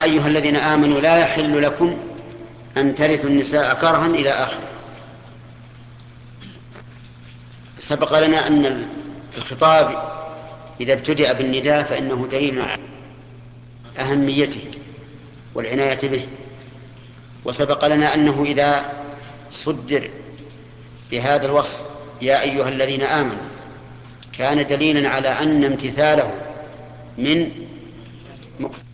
أيها الذين آمنوا لا يحل لكم أن ترثوا النساء كرها إلى آخره. سبق لنا أن الخطاب إذا ابتدأ بالنداء فإنه دليل على أهميته والعناية به، وسبق لنا أنه إذا صدر بهذا الوصف يا أيها الذين آمنوا كان دليلا على أن امتثاله من